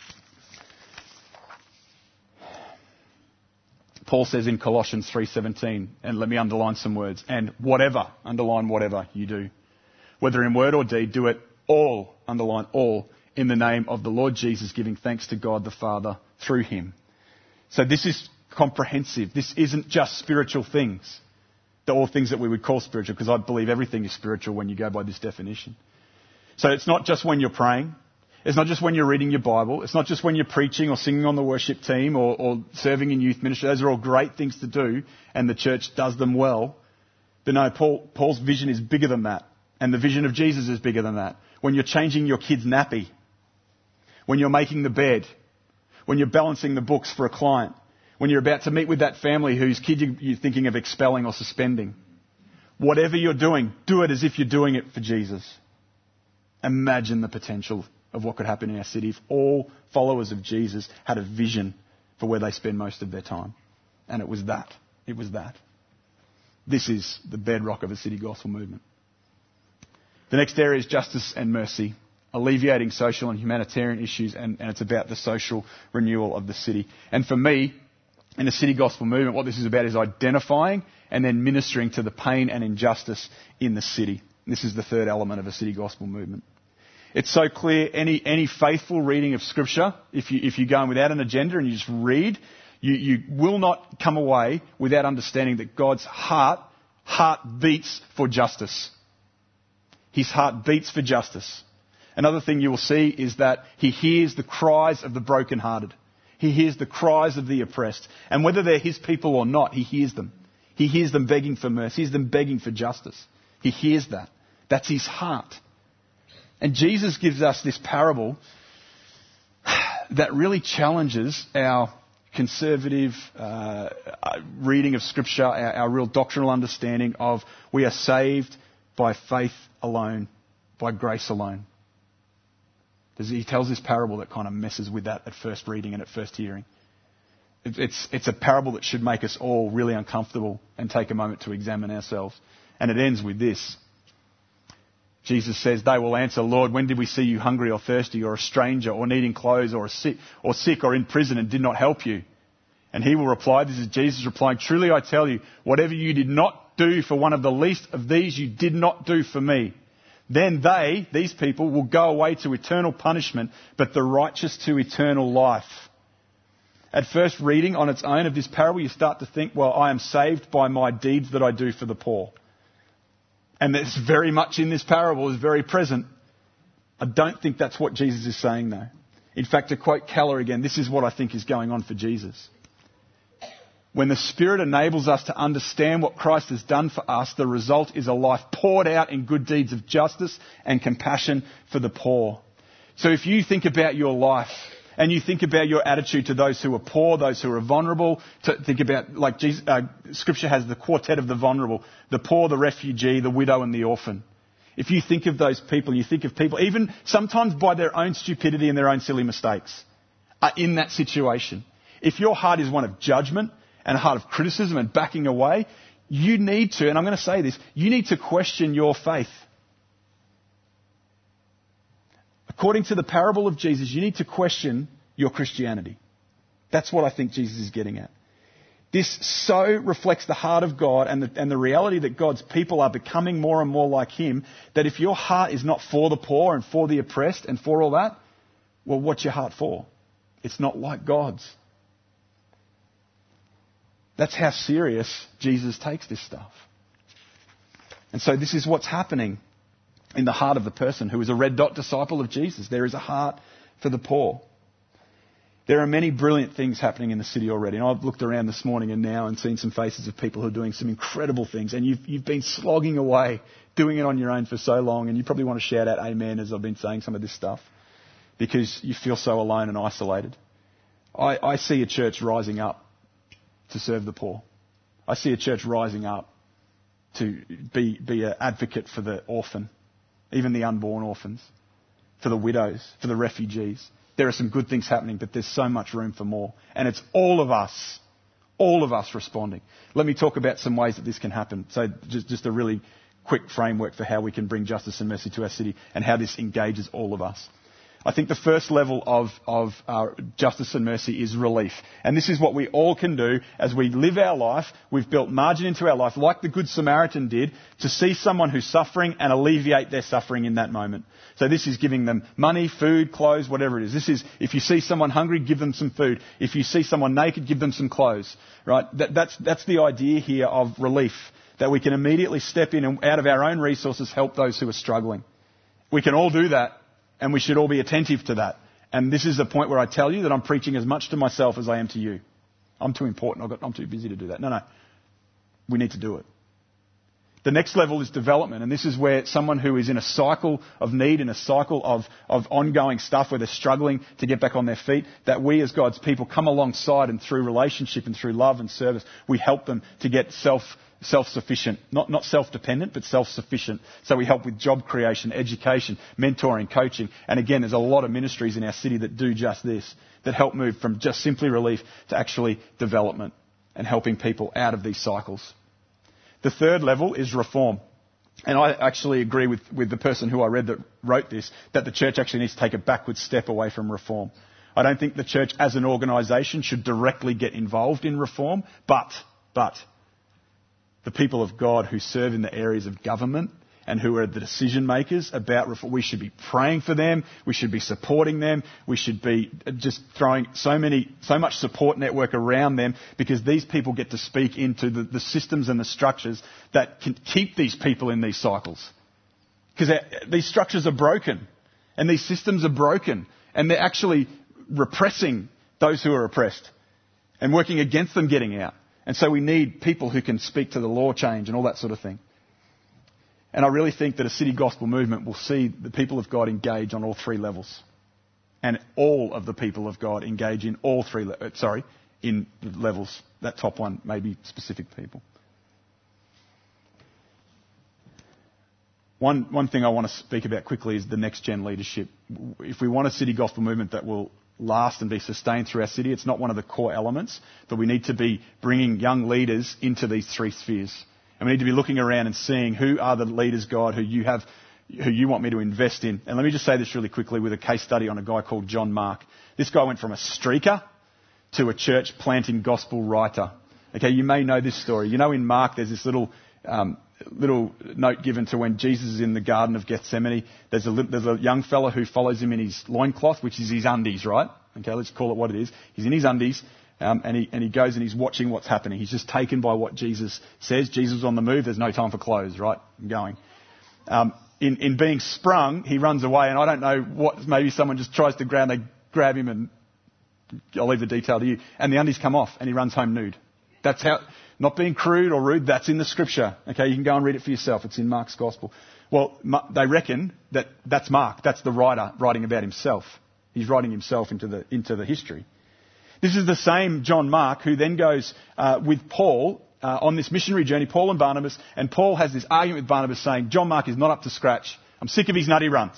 Paul says in Colossians three seventeen, and let me underline some words, and whatever, underline whatever you do, whether in word or deed, do it all, underline all, in the name of the Lord Jesus, giving thanks to God the Father through him. So this is comprehensive. This isn't just spiritual things. They're all things that we would call spiritual, because I believe everything is spiritual when you go by this definition. So it's not just when you're praying. It's not just when you're reading your Bible. It's not just when you're preaching or singing on the worship team or, or serving in youth ministry. Those are all great things to do, and the church does them well. But no, Paul, Paul's vision is bigger than that. And the vision of Jesus is bigger than that. When you're changing your kid's nappy, when you're making the bed, when you're balancing the books for a client, when you're about to meet with that family whose kid you're thinking of expelling or suspending. Whatever you're doing, do it as if you're doing it for Jesus. Imagine the potential of what could happen in our city if all followers of Jesus had a vision for where they spend most of their time. And it was that. It was that. This is the bedrock of a city gospel movement. The next area is justice and mercy, alleviating social and humanitarian issues, and, and it's about the social renewal of the city. And for me, in the city gospel movement, what this is about is identifying and then ministering to the pain and injustice in the city. This is the third element of a city gospel movement. It's so clear, any any faithful reading of Scripture, if you if you go in without an agenda and you just read, you, you will not come away without understanding that God's heart, heart beats for justice. His heart beats for justice. Another thing you will see is that he hears the cries of the brokenhearted. He hears the cries of the oppressed. And whether they're his people or not, he hears them. He hears them begging for mercy. He hears them begging for justice. He hears that. That's his heart. And Jesus gives us this parable that really challenges our conservative uh, reading of Scripture, our, our real doctrinal understanding of we are saved by faith alone, by grace alone. He tells this parable that kind of messes with that at first reading and at first hearing. It's, it's a parable that should make us all really uncomfortable and take a moment to examine ourselves. And it ends with this. Jesus says, they will answer, Lord, when did we see you hungry or thirsty or a stranger or needing clothes or sick or sick or in prison and did not help you? And he will reply, this is Jesus replying, truly I tell you, whatever you did not do for one of the least of these, you did not do for me. Then they, these people, will go away to eternal punishment, but the righteous to eternal life. At first reading on its own of this parable, you start to think, well, I am saved by my deeds that I do for the poor. And that's very much in this parable, is very present. I don't think that's what Jesus is saying, though. In fact, to quote Keller again, this is what I think is going on for Jesus. When the Spirit enables us to understand what Christ has done for us, the result is a life poured out in good deeds of justice and compassion for the poor. So if you think about your life and you think about your attitude to those who are poor, those who are vulnerable, to think about, like Jesus, uh, Scripture has the quartet of the vulnerable, the poor, the refugee, the widow and the orphan. If you think of those people, you think of people, even sometimes by their own stupidity and their own silly mistakes, are in that situation. If your heart is one of judgment and a heart of criticism and backing away, you need to, and I'm going to say this, you need to question your faith. According to the parable of Jesus, you need to question your Christianity. That's what I think Jesus is getting at. This so reflects the heart of God and the, and the reality that God's people are becoming more and more like Him, that if your heart is not for the poor and for the oppressed and for all that, well, what's your heart for? It's not like God's. That's how serious Jesus takes this stuff. And so this is what's happening in the heart of the person who is a red dot disciple of Jesus. There is a heart for the poor. There are many brilliant things happening in the city already. And I've looked around this morning and now and seen some faces of people who are doing some incredible things. And you've, you've been slogging away, doing it on your own for so long. And you probably want to shout out amen as I've been saying some of this stuff, because you feel so alone and isolated. I, I see a church rising up to serve the poor. I see a church rising up to be, be an advocate for the orphan, even the unborn orphans, for the widows, for the refugees. There are some good things happening, but there's so much room for more. And it's all of us, all of us responding. Let me talk about some ways that this can happen. So just, just a really quick framework for how we can bring justice and mercy to our city and how this engages all of us. I think the first level of, of uh, justice and mercy is relief. And this is what we all can do as we live our life. We've built margin into our life, like the Good Samaritan did, to see someone who's suffering and alleviate their suffering in that moment. So this is giving them money, food, clothes, whatever it is. This is, if you see someone hungry, give them some food. If you see someone naked, give them some clothes. Right? That, that's, that's the idea here of relief, that we can immediately step in and out of our own resources help those who are struggling. We can all do that. And we should all be attentive to that. And this is the point where I tell you that I'm preaching as much to myself as I am to you. I'm too important. I've got, I'm too busy to do that. No, no. We need to do it. The next level is development. And this is where someone who is in a cycle of need, in a cycle of, of ongoing stuff where they're struggling to get back on their feet, that we as God's people come alongside and through relationship and through love and service, we help them to get self self-sufficient, not, not self-dependent, but self-sufficient. So we help with job creation, education, mentoring, coaching. And again, there's a lot of ministries in our city that do just this, that help move from just simply relief to actually development and helping people out of these cycles. The third level is reform. And I actually agree with, with the person who I read that wrote this, that the church actually needs to take a backward step away from reform. I don't think the church as an organisation should directly get involved in reform, but, but, the people of God who serve in the areas of government and who are the decision makers about reform, we should be praying for them, we should be supporting them, we should be just throwing so many, so much support network around them, because these people get to speak into the, the systems and the structures that can keep these people in these cycles. Because these structures are broken and these systems are broken and they're actually repressing those who are oppressed and working against them getting out. And so we need people who can speak to the law change and all that sort of thing. And I really think that a city gospel movement will see the people of God engage on all three levels. And all of the people of God engage in all three, le- sorry, in levels. That top one may be specific people. One, one thing I want to speak about quickly is the next gen leadership. If we want a city gospel movement that will last and be sustained through our city, it's not one of the core elements, but we need to be bringing young leaders into these three spheres. And we need to be looking around and seeing who are the leaders, God, who you have, who you want me to invest in. And let me just say this really quickly with a case study on a guy called John Mark. This guy went from a streaker to a church planting gospel writer. Okay, you may know this story. You know, in Mark, there's this little um, little note given to when Jesus is in the Garden of Gethsemane. There's a, there's a young fella who follows him in his loincloth, which is his undies, right? Okay, let's call it what it is. He's in his undies, um, and he and he goes and he's watching what's happening. He's just taken by what Jesus says. Jesus is on the move. There's no time for clothes, right? I'm going. Um, in, in being sprung, he runs away, and I don't know what, maybe someone just tries to grab, they grab him, and I'll leave the detail to you. And the undies come off, and he runs home nude. That's how, not being crude or rude, that's in the scripture. Okay, you can go and read it for yourself. It's in Mark's gospel. Well, they reckon that that's Mark. That's the writer writing about himself. He's writing himself into the, into the history. This is the same John Mark who then goes uh, with Paul uh, on this missionary journey, Paul and Barnabas, and Paul has this argument with Barnabas saying, John Mark is not up to scratch. I'm sick of his nutty runs.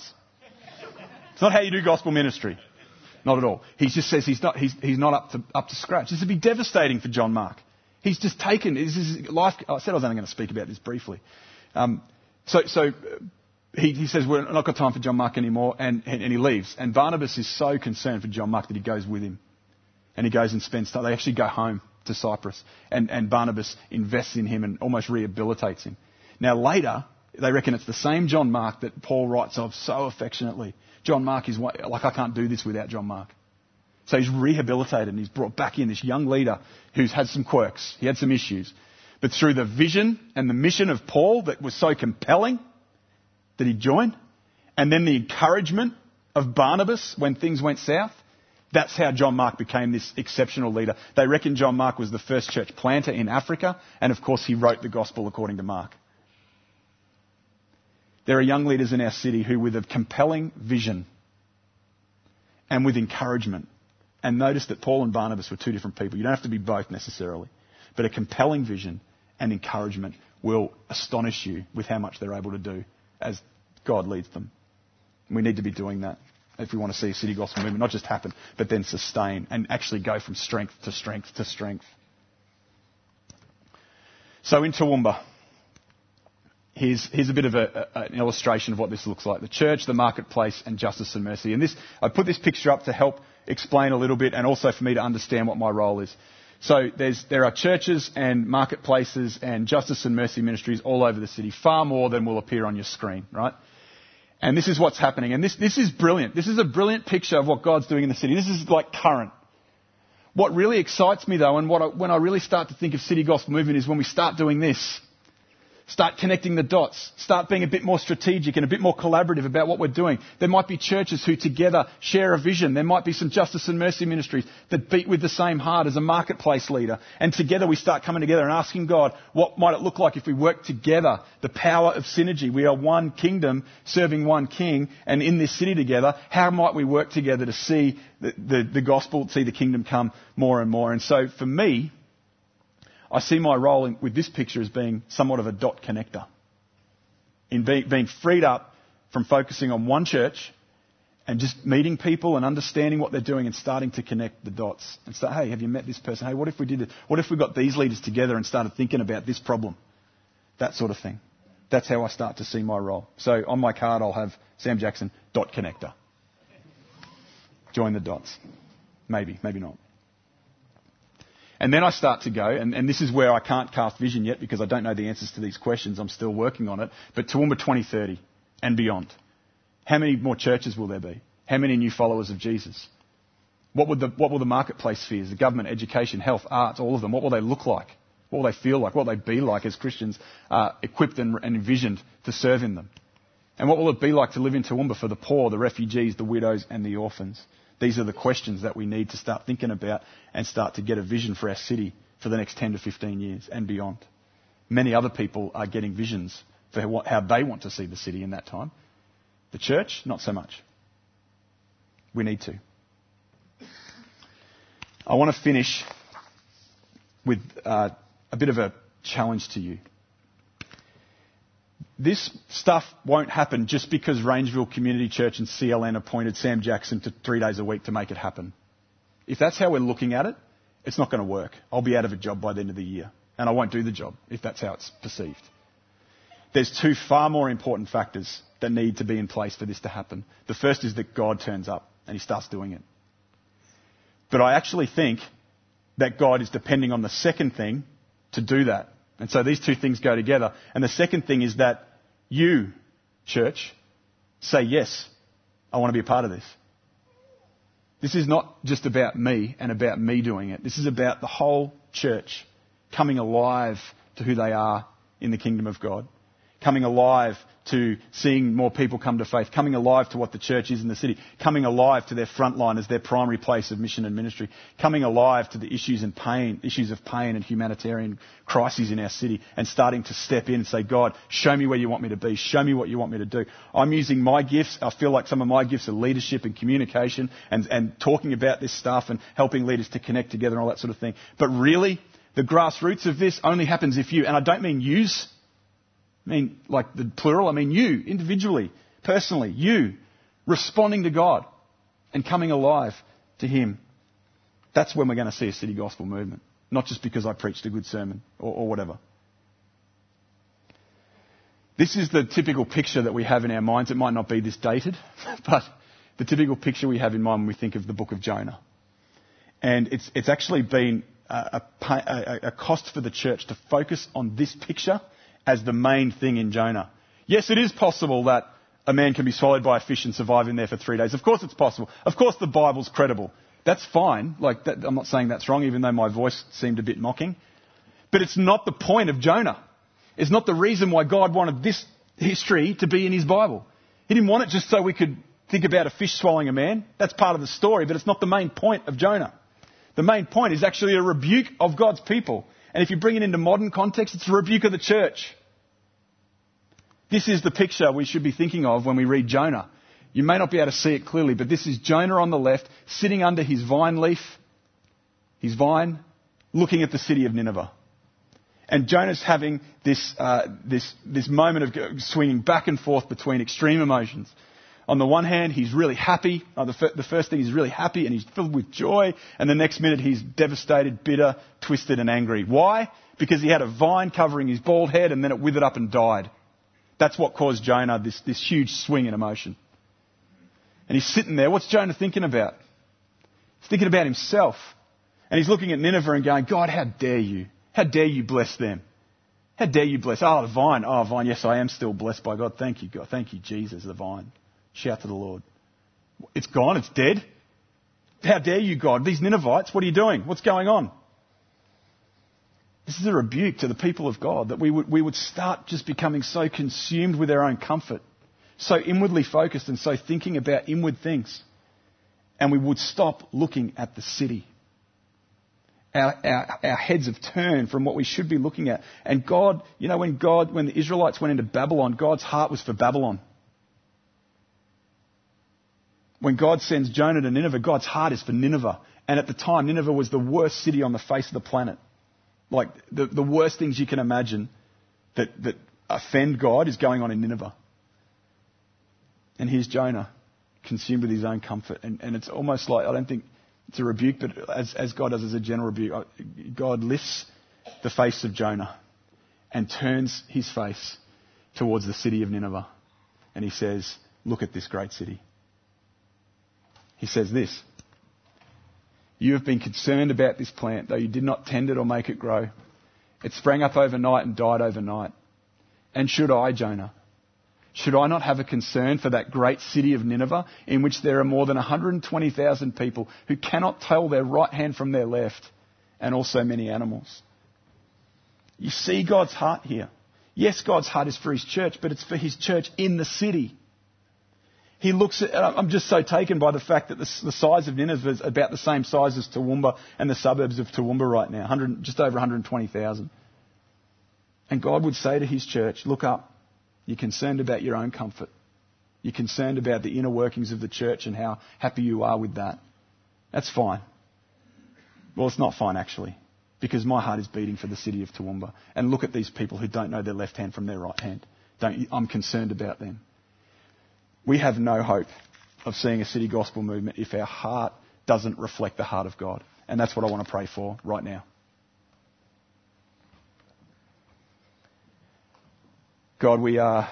It's not how you do gospel ministry. Not at all. He just says he's not, he's, he's not up to, up to scratch. This would be devastating for John Mark. He's just taken, this is life, I said I was only going to speak about this briefly. Um, so, so he, he says, we're not got time for John Mark anymore, and, and, and he leaves. And Barnabas is so concerned for John Mark that he goes with him. And he goes and spends time. They actually go home to Cyprus. And, and Barnabas invests in him and almost rehabilitates him. Now later, they reckon it's the same John Mark that Paul writes of so affectionately. John Mark is like, I can't do this without John Mark. So he's rehabilitated and he's brought back in this young leader who's had some quirks. He had some issues. But through the vision and the mission of Paul that was so compelling that he joined, and then the encouragement of Barnabas when things went south, that's how John Mark became this exceptional leader. They reckon John Mark was the first church planter in Africa, and of course he wrote the gospel according to Mark. There are young leaders in our city who, with a compelling vision and with encouragement, and notice that Paul and Barnabas were two different people. You don't have to be both necessarily. But a compelling vision and encouragement will astonish you with how much they're able to do as God leads them. We need to be doing that if we want to see a city gospel movement not just happen, but then sustain and actually go from strength to strength to strength. So in Toowoomba, here's, here's a bit of a, a, an illustration of what this looks like. The church, the marketplace, and justice and mercy. And this, I put this picture up to help explain a little bit and also for me to understand what my role is. So there's, there are churches and marketplaces and justice and mercy ministries all over the city, far more than will appear on your screen, right? And this is what's happening. And this, this is brilliant. This is a brilliant picture of what God's doing in the city. This is like current. What really excites me though, and what I, when I really start to think of city gospel movement, is when we start doing this. Start connecting the dots. Start being a bit more strategic and a bit more collaborative about what we're doing. There might be churches who together share a vision. There might be some justice and mercy ministries that beat with the same heart as a marketplace leader. And together we start coming together and asking God, what might it look like if we work together? The power of synergy. We are one kingdom serving one king, and in this city together, how might we work together to see the, the, the gospel, see the kingdom come more and more? And so for me, I see my role in, with this picture as being somewhat of a dot connector. In being, being freed up from focusing on one church and just meeting people and understanding what they're doing and starting to connect the dots. And say, hey, have you met this person? Hey, what if we did it? What if we got these leaders together and started thinking about this problem? That sort of thing. That's how I start to see my role. So on my card, I'll have Sam Jackson, dot connector. Join the dots. Maybe, maybe not. And then I start to go, and, and this is where I can't cast vision yet because I don't know the answers to these questions. I'm still working on it. But Toowoomba twenty thirty and beyond. How many more churches will there be? How many new followers of Jesus? What would the, what will the marketplace spheres, the government, education, health, arts, all of them, what will they look like? What will they feel like? What will they be like as Christians uh, equipped and, and envisioned to serve in them? And what will it be like to live in Toowoomba for the poor, the refugees, the widows and the orphans? These are the questions that we need to start thinking about and start to get a vision for our city for the next ten to fifteen years and beyond. Many other people are getting visions for what, how they want to see the city in that time. The church, not so much. We need to. I want to finish with uh, a bit of a challenge to you. This stuff won't happen just because Rangeville Community Church and C L N appointed Sam Jackson to three days a week to make it happen. If that's how we're looking at it, it's not going to work. I'll be out of a job by the end of the year, and I won't do the job if that's how it's perceived. There's two far more important factors that need to be in place for this to happen. The first is that God turns up and he starts doing it. But I actually think that God is depending on the second thing to do that. And so these two things go together. And the second thing is that you, church, say, yes, I want to be a part of this. This is not just about me and about me doing it. This is about the whole church coming alive to who they are in the kingdom of God. Coming alive to seeing more people come to faith. Coming alive to what the church is in the city. Coming alive to their front line as their primary place of mission and ministry. Coming alive to the issues and pain, issues of pain and humanitarian crises in our city. And starting to step in and say, God, show me where you want me to be. Show me what you want me to do. I'm using my gifts. I feel like some of my gifts are leadership and communication and, and talking about this stuff and helping leaders to connect together and all that sort of thing. But really, the grassroots of this only happens if you, and I don't mean yous, I mean, like the plural, I mean you, individually, personally, you, responding to God and coming alive to Him. That's when we're going to see a city gospel movement. Not just because I preached a good sermon or, or whatever. This is the typical picture that we have in our minds. It might not be this dated, but the typical picture we have in mind when we think of the book of Jonah. And it's, it's actually been a, a, a, a cost for the church to focus on this picture as the main thing in Jonah. Yes, it is possible that a man can be swallowed by a fish and survive in there for three days. Of course it's possible. Of course the Bible's credible. That's fine. Like that, I'm not saying that's wrong, even though my voice seemed a bit mocking. But it's not the point of Jonah. It's not the reason why God wanted this history to be in His Bible. He didn't want it just so we could think about a fish swallowing a man. That's part of the story, but it's not the main point of Jonah. The main point is actually a rebuke of God's people. And if you bring it into modern context, it's a rebuke of the church. This is the picture we should be thinking of when we read Jonah. You may not be able to see it clearly, but this is Jonah on the left, sitting under his vine leaf, his vine, looking at the city of Nineveh. And Jonah's having this, uh, this, this moment of swinging back and forth between extreme emotions. On the one hand, he's really happy. Oh, the, f- the first thing, he's really happy and he's filled with joy. And the next minute, he's devastated, bitter, twisted and angry. Why? Because he had a vine covering his bald head and then it withered up and died. That's what caused Jonah this, this huge swing in emotion. And he's sitting there. What's Jonah thinking about? He's thinking about himself. And he's looking at Nineveh and going, God, how dare you? How dare you bless them? How dare you bless? Oh, the vine. Oh, vine. Yes, I am still blessed by God. Thank you, God. Thank you, Jesus, the vine. Shout to the Lord. It's gone. It's dead. How dare you, God? These Ninevites, what are you doing? What's going on? This is a rebuke to the people of God, that we would, we would start just becoming so consumed with our own comfort, so inwardly focused and so thinking about inward things. And we would stop looking at the city. Our, our, our heads have turned from what we should be looking at. And God, you know, when God, when the Israelites went into Babylon, God's heart was for Babylon. When God sends Jonah to Nineveh, God's heart is for Nineveh. And at the time, Nineveh was the worst city on the face of the planet. Like the, the worst things you can imagine that, that offend God is going on in Nineveh. And here's Jonah, consumed with his own comfort. And, and it's almost like, I don't think it's a rebuke, but as, as God does as a general rebuke, God lifts the face of Jonah and turns his face towards the city of Nineveh. And he says, look at this great city. He says this, you have been concerned about this plant, though you did not tend it or make it grow. It sprang up overnight and died overnight. And should I, Jonah, should I not have a concern for that great city of Nineveh, in which there are more than one hundred twenty thousand people who cannot tell their right hand from their left, and also many animals? You see God's heart here. Yes, God's heart is for his church, but it's for his church in the city. He looks at, I'm just so taken by the fact that the, the size of Nineveh is about the same size as Toowoomba and the suburbs of Toowoomba right now, one hundred, just over one hundred twenty thousand. And God would say to his church, look up. You're concerned about your own comfort. You're concerned about the inner workings of the church and how happy you are with that. That's fine. Well, it's not fine actually, because my heart is beating for the city of Toowoomba. And look at these people who don't know their left hand from their right hand. Don't, I'm concerned about them. We have no hope of seeing a city gospel movement if our heart doesn't reflect the heart of God. And that's what I want to pray for right now. God, we are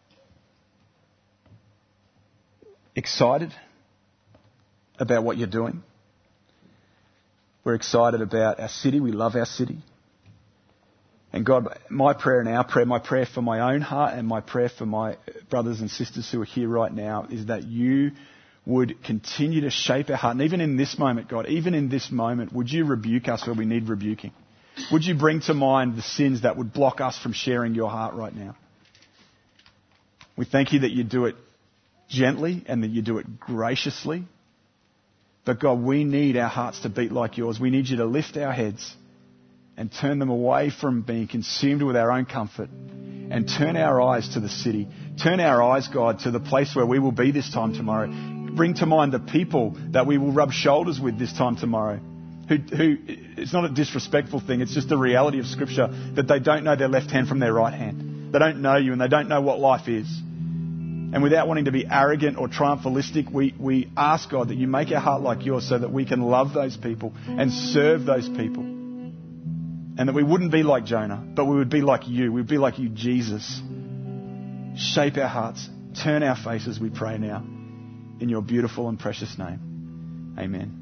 excited about what you're doing. We're excited about our city. We love our city. And God, my prayer and our prayer, my prayer for my own heart and my prayer for my brothers and sisters who are here right now is that you would continue to shape our heart. And even in this moment, God, even in this moment, would you rebuke us where we need rebuking? Would you bring to mind the sins that would block us from sharing your heart right now? We thank you that you do it gently and that you do it graciously. But God, we need our hearts to beat like yours. We need you to lift our heads and turn them away from being consumed with our own comfort and turn our eyes to the city. Turn our eyes, God, to the place where we will be this time tomorrow. Bring to mind the people that we will rub shoulders with this time tomorrow. Who, who, it's not a disrespectful thing. It's just the reality of Scripture that they don't know their left hand from their right hand. They don't know you and they don't know what life is. And without wanting to be arrogant or triumphalistic, we, we ask God that you make our heart like yours so that we can love those people and serve those people. And that we wouldn't be like Jonah, but we would be like you. We'd be like you, Jesus. Shape our hearts. Turn our faces, we pray now. In your beautiful and precious name. Amen.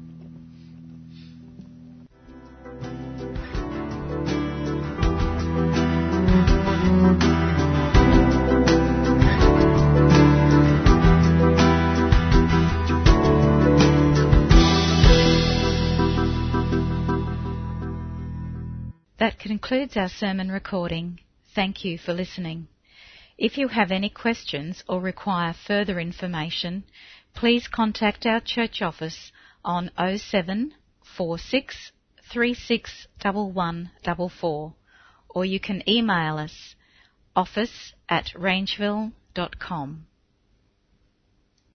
That concludes our sermon recording. Thank you for listening. If you have any questions or require further information, please contact our church office on oh seven four six three six one one four four, or you can email us office at rangeville dot com.